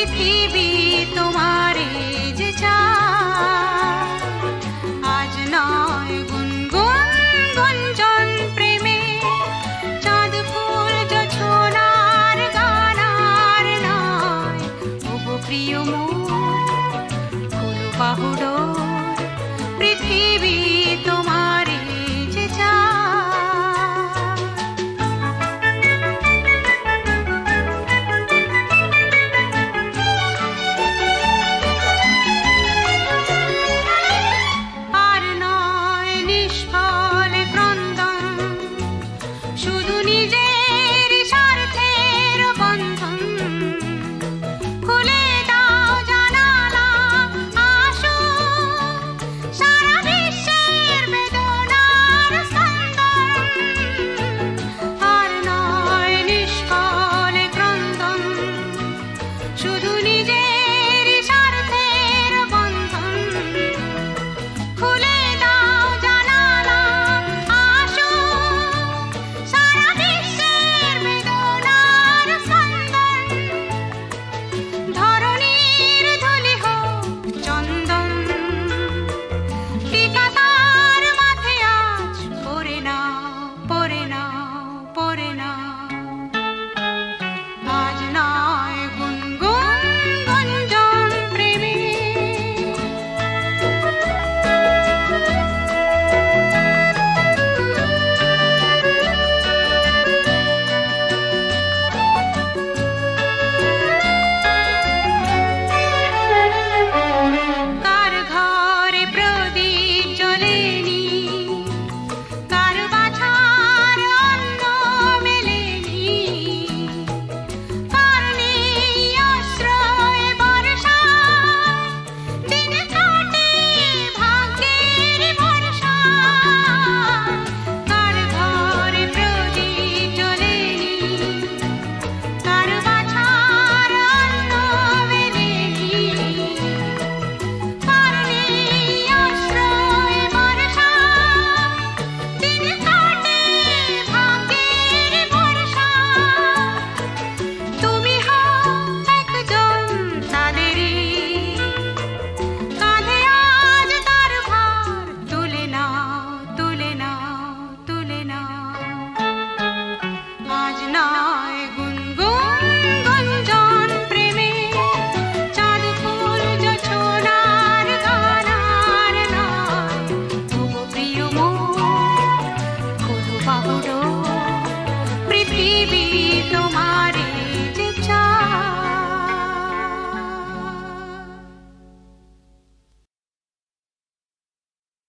পৃথিবী তোমারে যে চায়। আজ নয় গুনগুন গুঞ্জন প্রেমে, চাঁদ ফুল জোছনার গান আর নয়। ওগো প্রিয় মোর খোলো বাহুডোর, পৃথিবী তোমারে যে চায়। আর নয় নিষ্ফল ক্রন্দন, শুধু নিজের স্বার্থের বন্ধন। খুলে দাও জানালা, আসো সারা বিশ্বের বেদনার স্পন্দন। আর নয় নিষ্ফল ক্রন্দন, শুধু নিজের স্বার্থের বন্ধন। খুলে দাও জানালা, আসো সারা বিশ্বের বেদনার স্পন্দন। ধরণীর ধুলি হোক চন্দন, টিকা তার মাথে আজ পরে নাও, পরে নাও, পরে নাও। আজ নয় গুনগুন গুঞ্জন প্রেমে। কার ঘরে প্রদীপ জ্বলেনি, কার বাছার অন্ন মেলেনি, কার নেই আশ্রয় বর্ষায়, দিন কাটে ভাগ্যের ভরসায়। কার ঘরে প্রদীপ জ্বলেনি, কার বাছার অন্ন মেলেনি, কার নেই আশ্রয় বর্ষায়, দিন কাটে ভাগ্যের ভরসায়। তুমি হও একজন তাদেরই, কাঁধে আজ তার ভার তুলে নাও, তুলে নাও, তুলে নাও। আজ নয় গুনগুন গুঞ্জন প্রেমে, চাঁদ ফুল জোছনার গান আর নয়। ওগো প্রিয় মোর খোলো বাহুডোর, পৃথিবী তোমারে যে চায়।